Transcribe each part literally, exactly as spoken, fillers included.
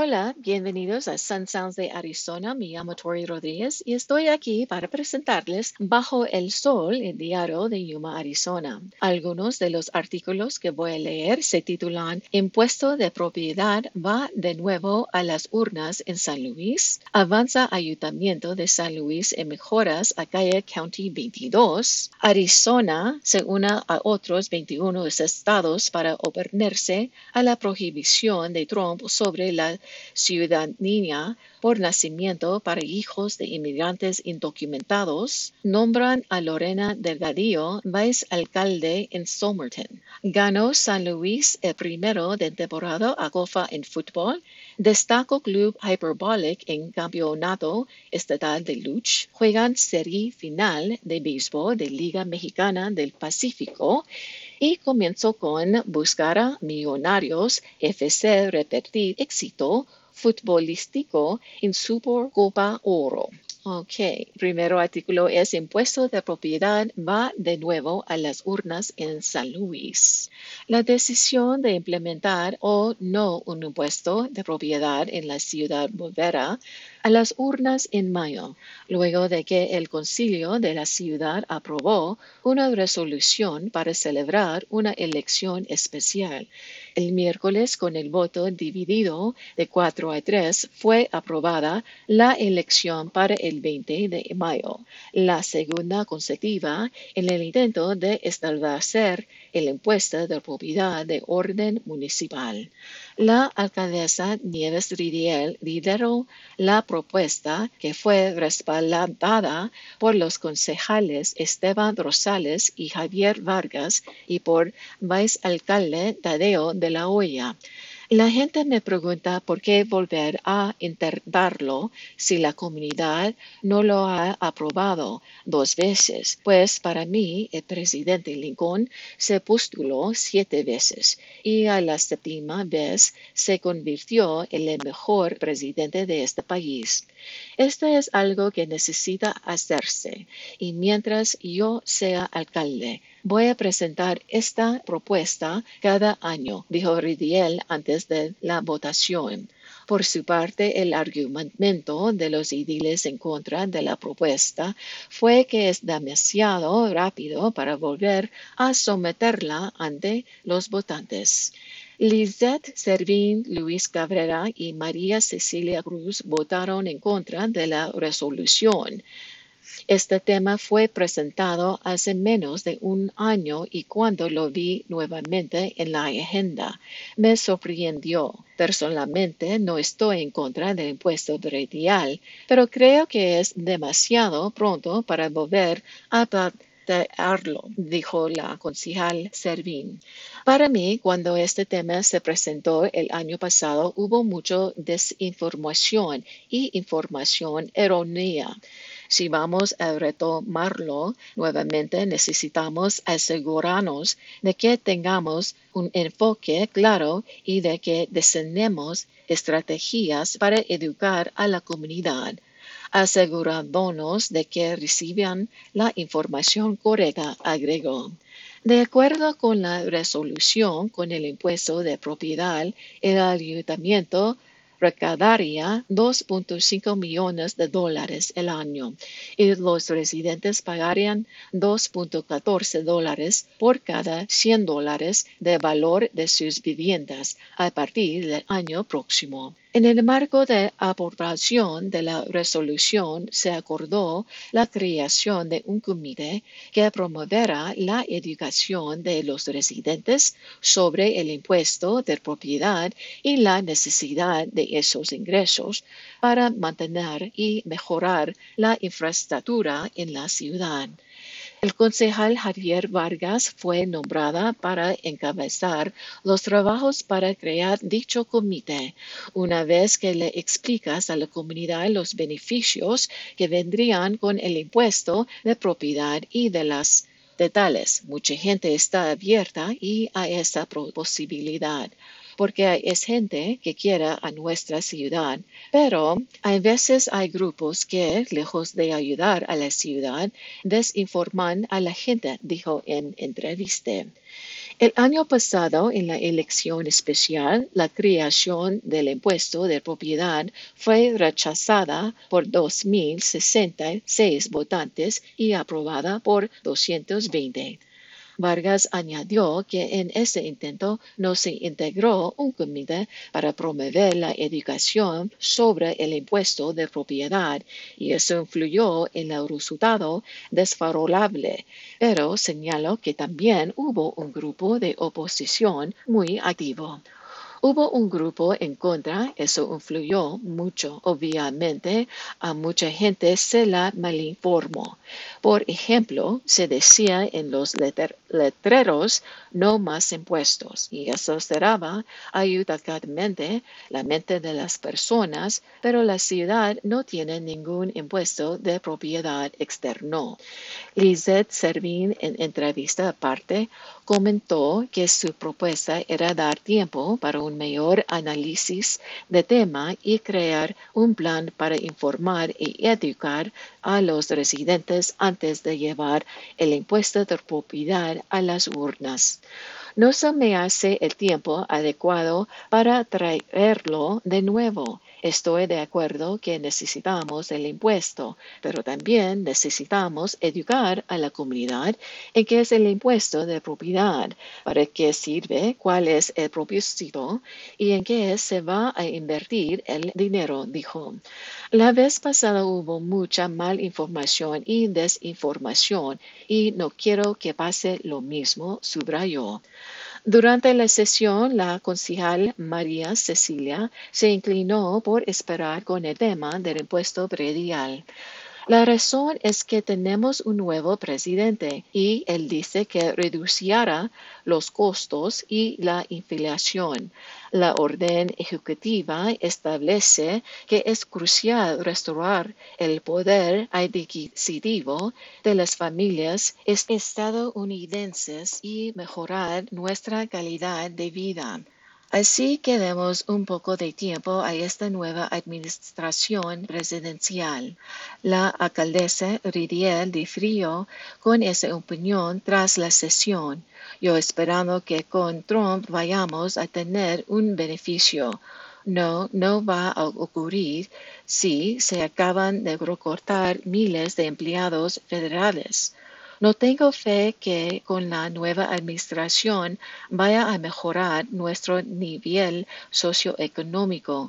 Hola, bienvenidos a Sun Sounds de Arizona. Me llamo Tori Rodríguez y estoy aquí para presentarles Bajo el Sol, el diario de Yuma, Arizona. Algunos de los artículos que voy a leer se titulan Impuesto de propiedad va de nuevo a las urnas en San Luis, avanza Ayuntamiento de San Luis en mejoras a Calle County veintidós, Arizona se une a otros veintiuno estados para oponerse a la prohibición de Trump sobre la ciudadanía por nacimiento para hijos de inmigrantes indocumentados, nombran a Lorena Delgadillo vicealcalde en Somerton. Ganó San Luis el primero de temporada a Gofa en fútbol. Destacó Club Hyperbolic en campeonato estatal de lucha. Juegan serie final de béisbol de Liga Mexicana del Pacífico. Y comenzó con buscar a Millonarios F C repetir éxito futbolístico en Supercopa Oro. Ok, primero artículo es impuesto de propiedad va de nuevo a las urnas en San Luis. La decisión de implementar o no un impuesto de propiedad en la ciudad volverá a las urnas en mayo, luego de que el concilio de la ciudad aprobó una resolución para celebrar una elección especial. El miércoles, con el voto dividido de cuatro a tres, fue aprobada la elección para el veinte de mayo, la segunda consecutiva en el intento de establecer el impuesto de propiedad de orden municipal. La alcaldesa Nieves Ridiel lideró la propuesta, que fue respaldada por los concejales Esteban Rosales y Javier Vargas y por vicealcalde Tadeo de la Hoya. La gente me pregunta por qué volver a intentarlo si la comunidad no lo ha aprobado dos veces, pues para mí el presidente Lincoln se postuló siete veces y a la séptima vez se convirtió en el mejor presidente de este país. Esto es algo que necesita hacerse y mientras yo sea alcalde, voy a presentar esta propuesta cada año, dijo Ridiel antes de la votación. Por su parte, el argumento de los ediles en contra de la propuesta fue que es demasiado rápido para volver a someterla ante los votantes. Lizeth Servín, Luis Cabrera y María Cecilia Cruz votaron en contra de la resolución. Este tema fue presentado hace menos de un año y cuando lo vi nuevamente en la agenda, me sorprendió. Personalmente no estoy en contra del impuesto predial, pero creo que es demasiado pronto para volver a plantearlo, dijo la concejal Servín. Para mí, cuando este tema se presentó el año pasado, hubo mucha desinformación y información errónea. Si vamos a retomarlo nuevamente, necesitamos asegurarnos de que tengamos un enfoque claro y de que diseñemos estrategias para educar a la comunidad, asegurándonos de que reciban la información correcta, agregó. De acuerdo con la resolución con el impuesto de propiedad, el ayuntamiento recaudaría dos punto cinco millones de dólares el año y los residentes pagarían dos punto catorce dólares por cada cien dólares de valor de sus viviendas a partir del año próximo. En el marco de aprobación de la resolución se acordó la creación de un comité que promoverá la educación de los residentes sobre el impuesto de propiedad y la necesidad de esos ingresos para mantener y mejorar la infraestructura en la ciudad. El concejal Javier Vargas fue nombrada para encabezar los trabajos para crear dicho comité. Una vez que le explicas a la comunidad los beneficios que vendrían con el impuesto de propiedad y de las detalles, mucha gente está abierta y a esta posibilidad, porque es gente que quiere a nuestra ciudad, pero a veces hay grupos que, lejos de ayudar a la ciudad, desinforman a la gente, dijo en entrevista. El año pasado, en la elección especial, la creación del impuesto de propiedad fue rechazada por dos mil sesenta y seis votantes y aprobada por doscientos veinte. Vargas añadió que en ese intento no se integró un comité para promover la educación sobre el impuesto de propiedad y eso influyó en el resultado desfavorable, pero señaló que también hubo un grupo de oposición muy activo. Hubo un grupo en contra, eso influyó mucho. Obviamente, a mucha gente se la malinformó. Por ejemplo, se decía en los letter- letreros no más impuestos y eso cerraba ayudadamente la mente de las personas, pero la ciudad no tiene ningún impuesto de propiedad externo. Lizeth Servín, en entrevista aparte, comentó que su propuesta era dar tiempo para un mayor análisis de tema y crear un plan para informar y educar a los residentes antes de llevar el impuesto de propiedad a las urnas. No se me hace el tiempo adecuado para traerlo de nuevo. Estoy de acuerdo que necesitamos el impuesto, pero también necesitamos educar a la comunidad en qué es el impuesto de propiedad, para qué sirve, cuál es el propósito y en qué se va a invertir el dinero, dijo. La vez pasada hubo mucha malinformación y desinformación y no quiero que pase lo mismo, subrayó. Durante la sesión, la concejal María Cecilia se inclinó por esperar con el tema del impuesto predial. La razón es que tenemos un nuevo presidente y él dice que reducirá los costos y la inflación. La orden ejecutiva establece que es crucial restaurar el poder adquisitivo de las familias estadounidenses y mejorar nuestra calidad de vida. Así que demos un poco de tiempo a esta nueva administración presidencial. La alcaldesa Ridiel difirió con esa opinión tras la sesión. Yo esperando que con Trump vayamos a tener un beneficio. No, no va a ocurrir si se acaban de recortar miles de empleados federales. No tengo fe que con la nueva administración vaya a mejorar nuestro nivel socioeconómico,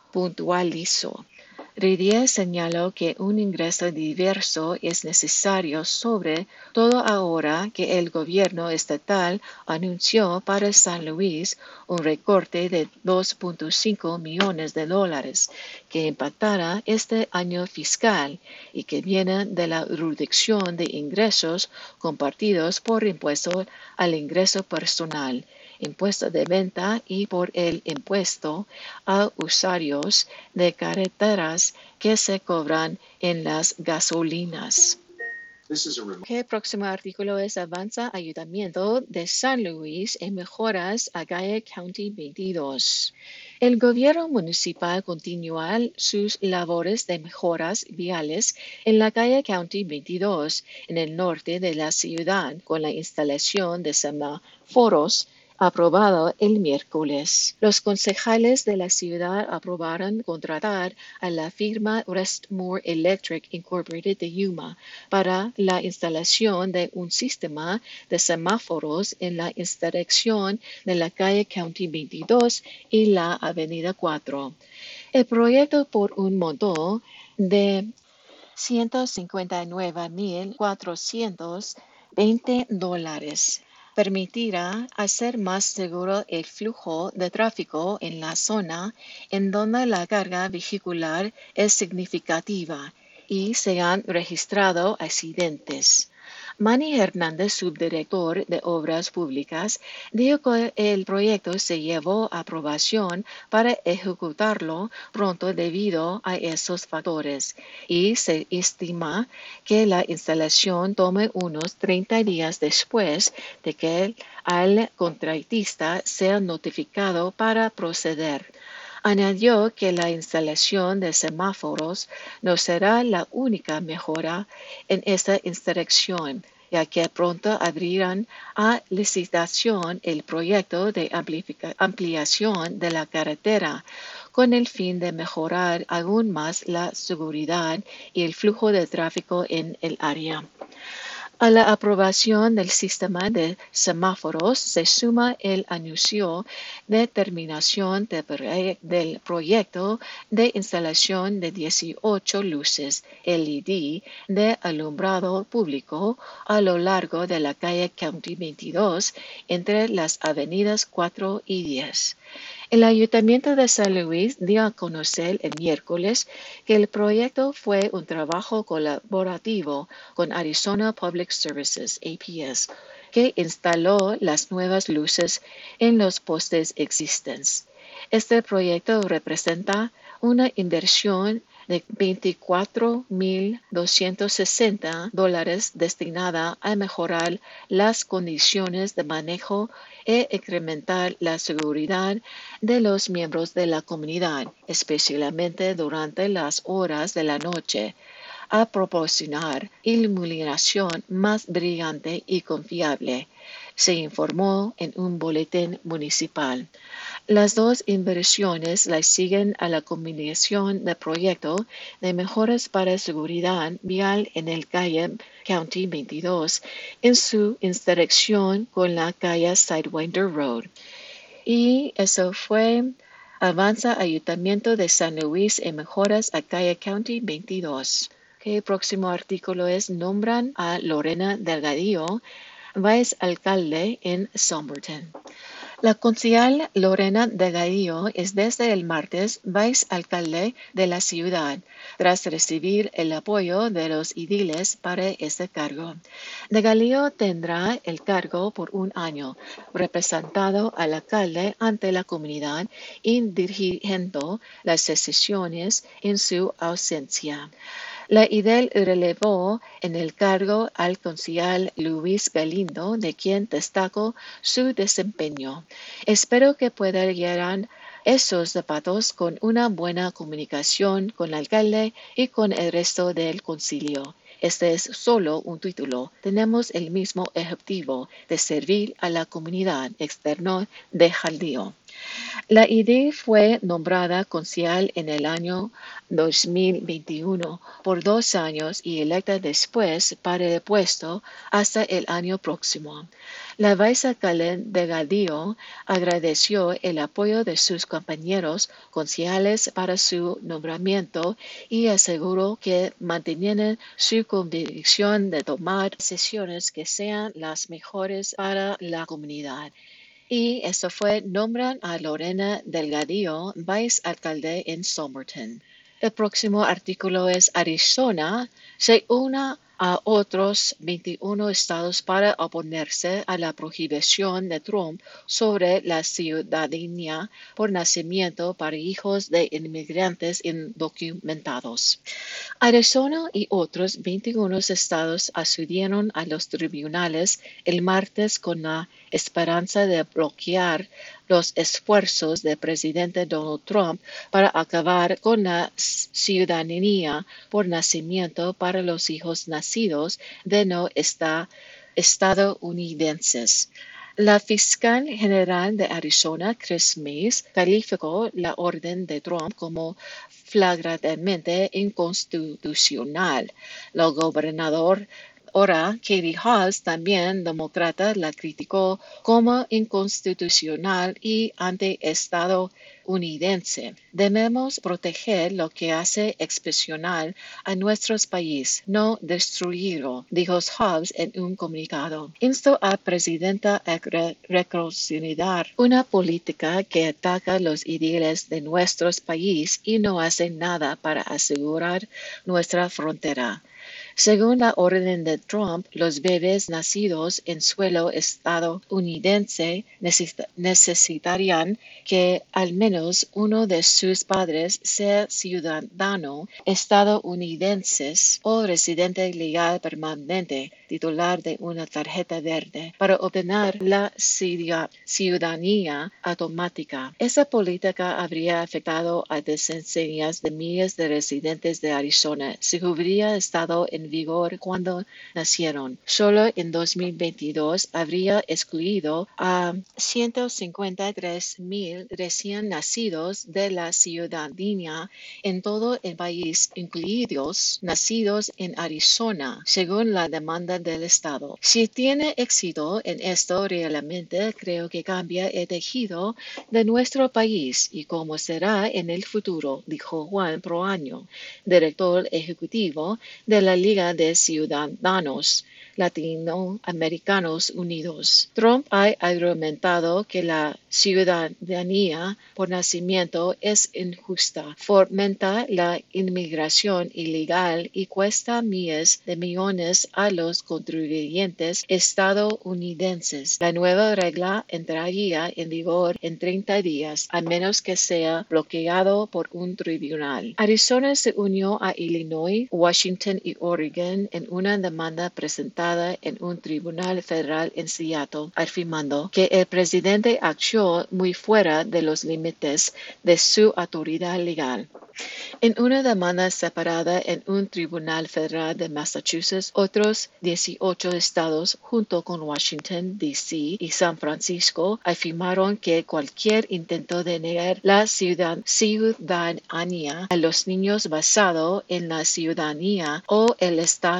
puntualizó. Ridier señaló que un ingreso diverso es necesario, sobre todo ahora que el gobierno estatal anunció para San Luis un recorte de dos punto cinco millones de dólares que impactará este año fiscal y que viene de la reducción de ingresos compartidos por impuesto al ingreso personal, impuesto de venta y por el impuesto a usuarios de carreteras que se cobran en las gasolinas. El próximo artículo es Avanza Ayuntamiento de San Luis en mejoras a Gaya County veintidós. El gobierno municipal continúa sus labores de mejoras viales en la calle County veintidós en el norte de la ciudad con la instalación de semáforos aprobado el miércoles. Los concejales de la ciudad aprobaron contratar a la firma Westmore Electric Incorporated de Yuma para la instalación de un sistema de semáforos en la intersección de la calle County veintidós y la avenida cuatro. El proyecto por un monto de ciento cincuenta y nueve mil cuatrocientos veinte dólares permitirá hacer más seguro el flujo de tráfico en la zona en donde la carga vehicular es significativa y se han registrado accidentes. Manny Hernández, subdirector de Obras Públicas, dijo que el proyecto se llevó a aprobación para ejecutarlo pronto debido a esos factores y se estima que la instalación tome unos treinta días después de que el contratista sea notificado para proceder. Añadió que la instalación de semáforos no será la única mejora en esta intersección, ya que pronto abrirán a licitación el proyecto de ampliación de la carretera con el fin de mejorar aún más la seguridad y el flujo de tráfico en el área. A la aprobación del sistema de semáforos se suma el anuncio de terminación de proye- del proyecto de instalación de dieciocho luces L E D de alumbrado público a lo largo de la calle County veintidós entre las avenidas cuatro y diez. El Ayuntamiento de San Luis dio a conocer el miércoles que el proyecto fue un trabajo colaborativo con Arizona Public Services, A P S, que instaló las nuevas luces en los postes existentes. Este proyecto representa una inversión de veinticuatro mil doscientos sesenta dólares destinada a mejorar las condiciones de manejo e incrementar la seguridad de los miembros de la comunidad, especialmente durante las horas de la noche, a proporcionar iluminación más brillante y confiable, se informó en un boletín municipal. Las dos inversiones le siguen a la combinación de proyecto de mejoras para seguridad vial en el calle County veintidós en su intersección con la calle Sidewinder Road. Y eso fue Avanza Ayuntamiento de San Luis en mejoras a calle County veintidós. Okay, el próximo artículo es nombran a Lorena Delgadillo vice alcalde en Somerton. La concejal Lorena Delgadillo es desde el martes vicealcalde de la ciudad, tras recibir el apoyo de los ediles para este cargo. Delgadillo tendrá el cargo por un año, representando al alcalde ante la comunidad y dirigiendo las sesiones en su ausencia. La edil relevó en el cargo al concejal Luis Galindo, de quien destacó su desempeño. Espero que pueda llenar esos zapatos con una buena comunicación con el alcalde y con el resto del concilio. Este es solo un título. Tenemos el mismo objetivo de servir a la comunidad externa de Jaldío. La edil fue nombrada concejal en el año dos mil veintiuno por dos años y electa después para el puesto hasta el año próximo. La vicealcalde Delgadillo agradeció el apoyo de sus compañeros concejales para su nombramiento y aseguró que mantienen su convicción de tomar decisiones que sean las mejores para la comunidad. Y eso fue nombran a Lorena Delgadillo vicealcalde en Somerton. El próximo artículo es Arizona se une a otros veintiuno estados para oponerse a la prohibición de Trump sobre la ciudadanía por nacimiento para hijos de inmigrantes indocumentados. Arizona y otros veintiuno estados acudieron a los tribunales el martes con la esperanza de bloquear los esfuerzos del presidente Donald Trump para acabar con la ciudadanía por nacimiento para los hijos nacidos de no esta- estadounidenses. La fiscal general de Arizona, Chris Mays, calificó la orden de Trump como flagrantemente inconstitucional. La gobernadora Katie Hobbs, también demócrata, la criticó como inconstitucional y anti-estadounidense. Debemos proteger lo que hace excepcional a nuestro país, no destruirlo, dijo Hobbs en un comunicado. Instó a la presidenta a reconsiderar una política que ataca los ideales de nuestro país y no hace nada para asegurar nuestra frontera. Según la orden de Trump, los bebés nacidos en suelo estadounidense necesitarían que al menos uno de sus padres sea ciudadano estadounidense o residente legal permanente, titular de una tarjeta verde, para obtener la ciudadanía automática. Esa política habría afectado a decenas de miles de residentes de Arizona si hubiera estado en en vigor cuando nacieron. Solo en dos mil veintidós habría excluido a ciento cincuenta y tres mil recién nacidos de la ciudadanía en todo el país, incluidos nacidos en Arizona, según la demanda del Estado. Si tiene éxito en esto, realmente creo que cambia el tejido de nuestro país y cómo será en el futuro, dijo Juan Proaño, director ejecutivo de la Liga de Ciudadanos Latinoamericanos Unidos. Trump ha argumentado que la ciudadanía por nacimiento es injusta, fomenta la inmigración ilegal y cuesta miles de millones a los contribuyentes estadounidenses. La nueva regla entraría en vigor en treinta días, a menos que sea bloqueado por un tribunal. Arizona se unió a Illinois, Washington y Oregon en una demanda presentada en un tribunal federal en Seattle, afirmando que el presidente actuó muy fuera de los límites de su autoridad legal. En una demanda separada en un tribunal federal de Massachusetts, otros dieciocho estados, junto con Washington, D C y San Francisco, afirmaron que cualquier intento de negar la ciudadanía a los niños basado en la ciudadanía o el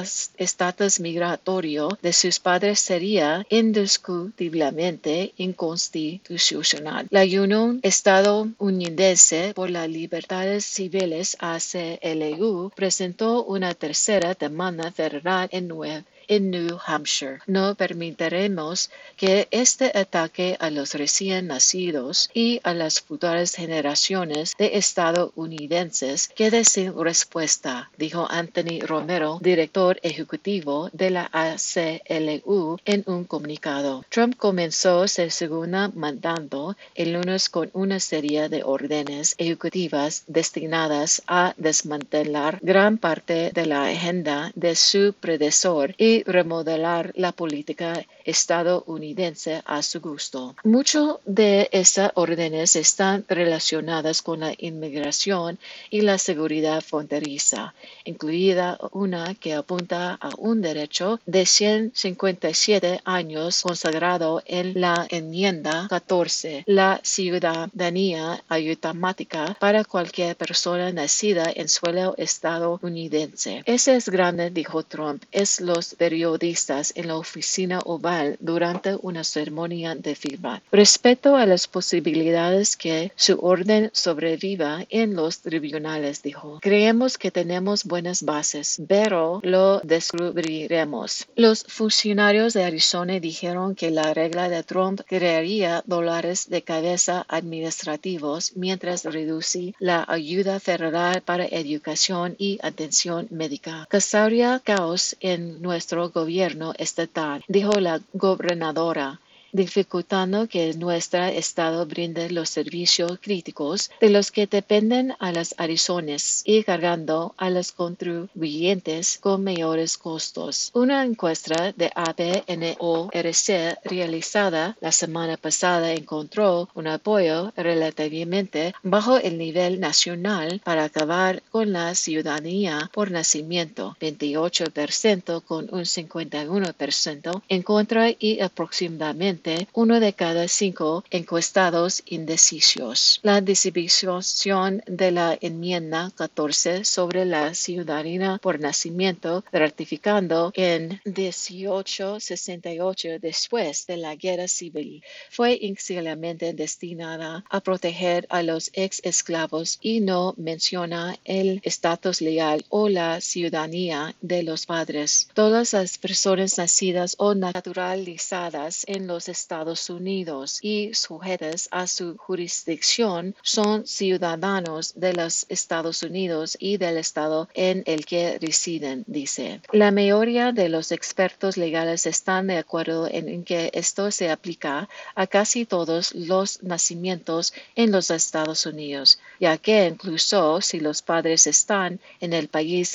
estatus migratorio de sus padres sería indiscutiblemente inconstitucional. La Unión Estadounidense por las Libertades Civiles, A C L U, presentó una tercera demanda federal en Nueva en New Hampshire. No permitiremos que este ataque a los recién nacidos y a las futuras generaciones de estadounidenses quede sin respuesta, dijo Anthony Romero, director ejecutivo de la A C L U, en un comunicado. Trump comenzó su segunda mandando el lunes con una serie de órdenes ejecutivas destinadas a desmantelar gran parte de la agenda de su predecesor y remodelar la política estadounidense a su gusto. Muchas de esas órdenes están relacionadas con la inmigración y la seguridad fronteriza, incluida una que apunta a un derecho de ciento cincuenta y siete años consagrado en la enmienda catorce, la ciudadanía automática para cualquier persona nacida en suelo estadounidense. Ese es grande, dijo Trump, es los periodistas en la oficina oval durante una ceremonia de firma. Respeto a las posibilidades que su orden sobreviva en los tribunales, dijo. Creemos que tenemos buenas bases, pero lo descubriremos. Los funcionarios de Arizona dijeron que la regla de Trump crearía dólares de cabeza administrativos mientras reduce la ayuda federal para educación y atención médica. Causaría caos en nuestro gobierno estatal, dijo la gobernadora, dificultando que nuestro estado brinde los servicios críticos de los que dependen a las Arizonas y cargando a los contribuyentes con mayores costos. Una encuesta de A P N O R C realizada la semana pasada encontró un apoyo relativamente bajo el nivel nacional para acabar con la ciudadanía por nacimiento, veintiocho por ciento con un cincuenta y uno por ciento en contra y aproximadamente uno de cada cinco encuestados indecisos. La distribución de la enmienda catorce sobre la ciudadanía por nacimiento, ratificando en dieciocho sesenta y ocho después de la Guerra Civil, fue inicialmente destinada a proteger a los ex esclavos y no menciona el estatus legal o la ciudadanía de los padres. Todas las personas nacidas o naturalizadas en los Estados Unidos y sujetas a su jurisdicción son ciudadanos de los Estados Unidos y del estado en el que residen, dice. La mayoría de los expertos legales están de acuerdo en que esto se aplica a casi todos los nacimientos en los Estados Unidos, ya que incluso si los padres están en el país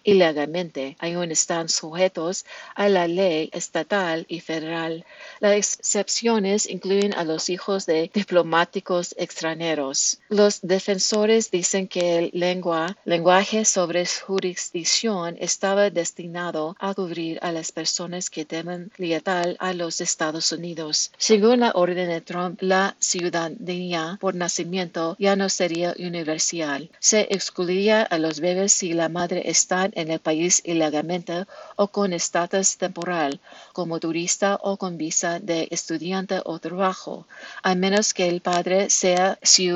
ilegalmente, aún están sujetos a la ley estatal y federal. Las excepciones incluyen a los hijos de diplomáticos extranjeros. Los defensores dicen que el lengua, lenguaje sobre jurisdicción estaba destinado a cubrir a las personas que temen lealtad a los Estados Unidos. Según la orden de Trump, la ciudadanía por nacimiento ya no sería universal. Se excluiría a los bebés si la madre está en el país ilegalmente o con estatus temporal, como turista o con visa de estudiante o trabajo, a menos que el padre sea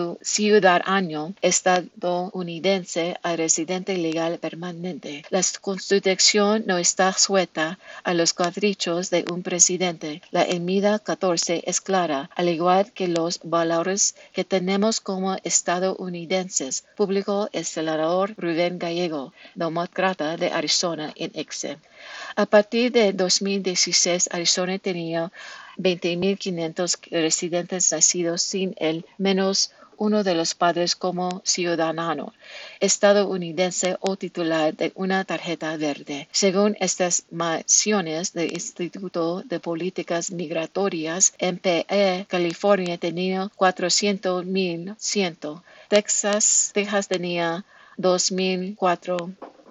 ciudadano estadounidense a residente legal permanente. La Constitución no está sujeta a los caprichos de un presidente. La enmienda catorce es clara, al igual que los valores que tenemos como estadounidenses, publicó el senador Rubén Gallego, demócrata de Arizona, en X. A partir de dos mil dieciséis, Arizona tenía veinte mil quinientos residentes nacidos sin el menos uno de los padres como ciudadano estadounidense o titular de una tarjeta verde. Según estimaciones del Instituto de Políticas Migratorias, M P E, California tenía cuatrocientos mil cien, Texas, Texas tenía dos mil cuatro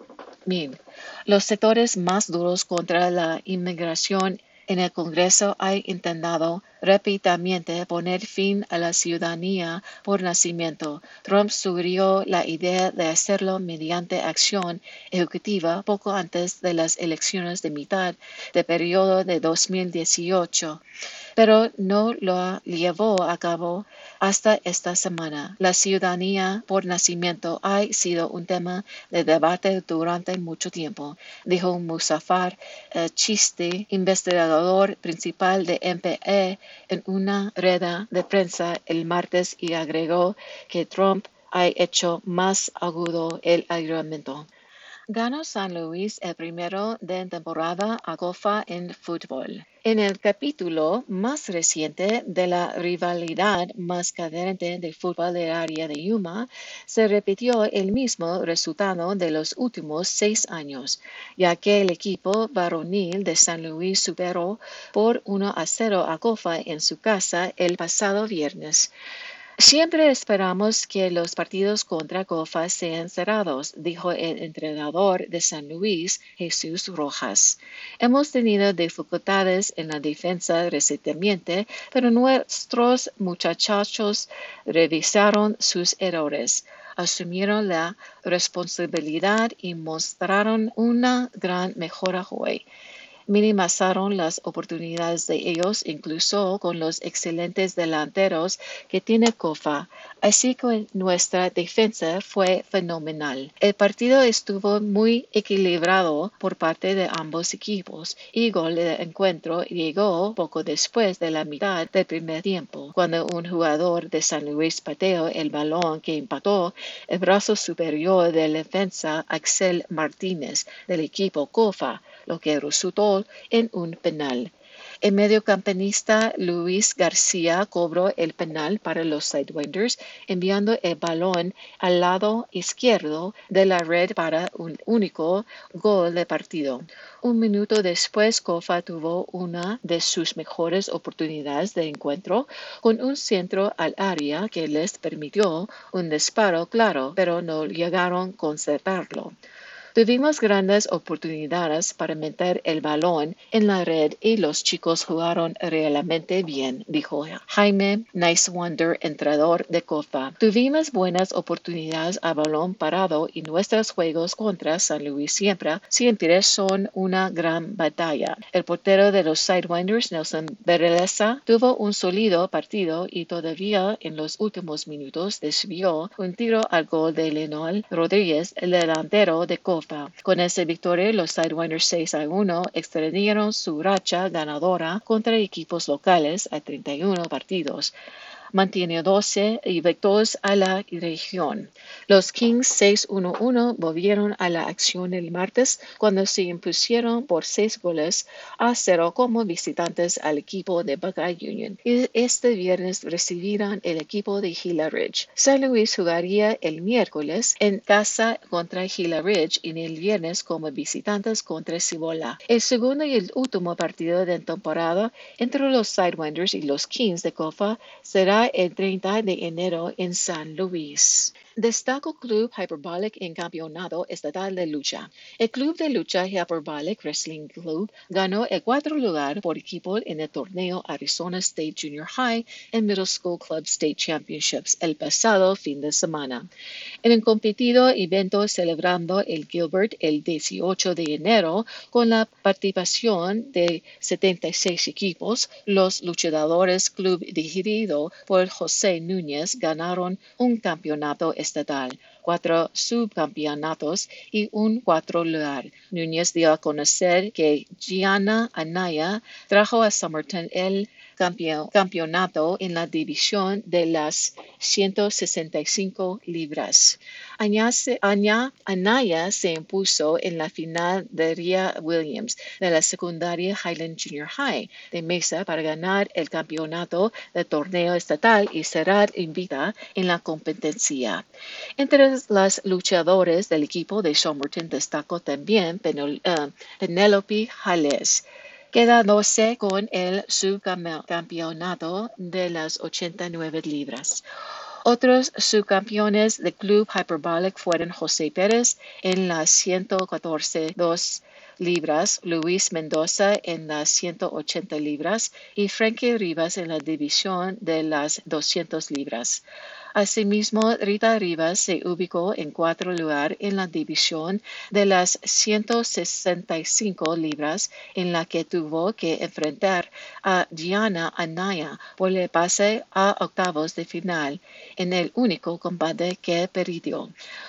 mil. Los sectores más duros contra la inmigración en el Congreso han intentado repetidamente poner fin a la ciudadanía por nacimiento. Trump sugirió la idea de hacerlo mediante acción ejecutiva poco antes de las elecciones de mitad de periodo de dos mil dieciocho, pero no lo llevó a cabo hasta esta semana. La ciudadanía por nacimiento ha sido un tema de debate durante mucho tiempo, dijo Muzaffar eh, Chiste, investigador principal de M P E, en una rueda de prensa el martes, y agregó que Trump ha hecho más agudo el argumento. Ganó San Luis el primero de temporada a Gofa en fútbol. En el capítulo más reciente de la rivalidad más caliente de fútbol del área de Yuma, se repitió el mismo resultado de los últimos seis años, ya que el equipo varonil de San Luis superó por uno a cero a Gofa en su casa el pasado viernes. Siempre esperamos que los partidos contra Gofa sean cerrados, dijo el entrenador de San Luis, Jesús Rojas. Hemos tenido dificultades en la defensa recientemente, pero nuestros muchachos revisaron sus errores, asumieron la responsabilidad y mostraron una gran mejora hoy. Minimizaron las oportunidades de ellos, incluso con los excelentes delanteros que tiene Gofa, así que nuestra defensa fue fenomenal. El partido estuvo muy equilibrado por parte de ambos equipos y el gol del encuentro llegó poco después de la mitad del primer tiempo, cuando un jugador de San Luis pateó el balón que impactó el brazo superior del defensa Axel Martínez del equipo Gofa, lo que resultó en un penal. El mediocampista Luis García cobró el penal para los Sidewinders, enviando el balón al lado izquierdo de la red para un único gol de partido. Un minuto después, Gofa tuvo una de sus mejores oportunidades de encuentro con un centro al área que les permitió un disparo claro, pero no llegaron a concertarlo. Tuvimos grandes oportunidades para meter el balón en la red y los chicos jugaron realmente bien, dijo Jaime Nicewander, entrenador de Gofa. Tuvimos buenas oportunidades a balón parado y nuestros juegos contra San Luis siempre, siempre son una gran batalla. El portero de los Sidewinders, Nelson Bereleza, tuvo un sólido partido y todavía en los últimos minutos desvió un tiro al gol de Leonel Rodríguez, el delantero de Gofa. Con esa victoria, los Sidewinders seis a uno extendieron su racha ganadora contra equipos locales a treinta y uno partidos. mantiene doce invictos a la región. Los Kings seis uno uno volvieron a la acción el martes cuando se impusieron por seis goles a cero como visitantes al equipo de Buckeye Union. Y este viernes recibirán el equipo de Gila Ridge. San Luis jugaría el miércoles en casa contra Gila Ridge y el viernes como visitantes contra Cibola. El segundo y el último partido de temporada entre los Sidewinders y los Kings de Kofa será el treinta de enero en San Luis. Destaco Club Hyperbolic en campeonato estatal de lucha. El Club de Lucha Hyperbolic Wrestling Club ganó el cuarto lugar por equipo en el torneo Arizona State Junior High and Middle School Club State Championships el pasado fin de semana. En el competido evento celebrando el Gilbert el dieciocho de enero con la participación de setenta y seis equipos, los luchadores club dirigido por José Núñez ganaron un campeonato estatal, cuatro subcampeonatos y un cuarto lugar. Núñez dio a conocer que Gianna Anaya trajo a Somerton el campeón, campeonato en la división de las ciento sesenta y cinco libras. Anya Anaya se impuso en la final de Ria Williams de la secundaria Highland Junior High de Mesa para ganar el campeonato del torneo estatal y será invicta en la competencia. Entre las luchadoras del equipo de Somerton destacó también Penel, uh, Penelope Jales, quedándose con el subcampeonato de las ochenta y nueve libras. Otros subcampeones del Club Hyperbolic fueron José Pérez en las ciento catorce punto dos libras, Luis Mendoza en las ciento ochenta libras y Frankie Rivas en la división de las doscientas libras. Asimismo, Rita Rivas se ubicó en cuarto lugar en la división de las ciento sesenta y cinco libras, en la que tuvo que enfrentar a Gianna Anaya por el pase a octavos de final, en el único combate que perdió.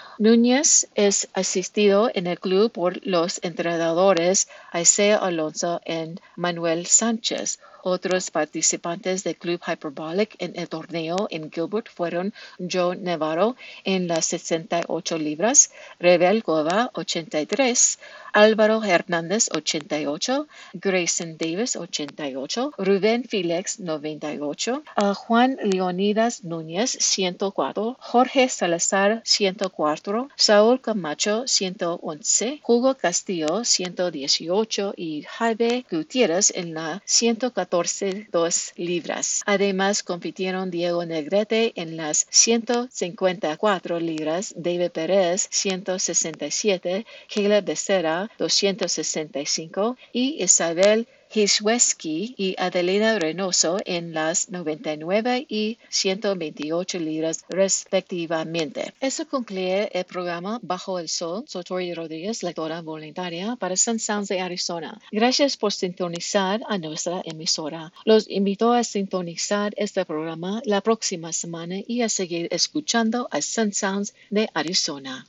Núñez es asistido en el club por los entrenadores Isaiah Alonso y Manuel Sánchez. Otros participantes del Club Hyperbolic en el torneo en Gilbert fueron Joe Navarro en las sesenta y ocho libras, Rebel Gova ochenta y tres, Álvaro Hernández ochenta y ocho, Grayson Davis ochenta y ocho, Rubén Félix noventa y ocho, uh, Juan Leonidas Núñez ciento cuatro, Jorge Salazar ciento cuatro, Saúl Camacho ciento once, Hugo Castillo ciento dieciocho y Jaime Gutiérrez en la ciento catorce punto dos libras. Además compitieron Diego Negrete en las ciento cincuenta y cuatro libras, David Pérez ciento sesenta y siete, Caleb Becerra doscientos sesenta y cinco y Isabel Hishweski y Adelina Reynoso en las noventa y nueve y ciento veintiocho libras respectivamente. Eso concluye el programa Bajo el Sol. Soy Tori Rodríguez, lectora voluntaria para Sun Sounds de Arizona. Gracias por sintonizar a nuestra emisora. Los invito a sintonizar este programa la próxima semana y a seguir escuchando a Sun Sounds de Arizona.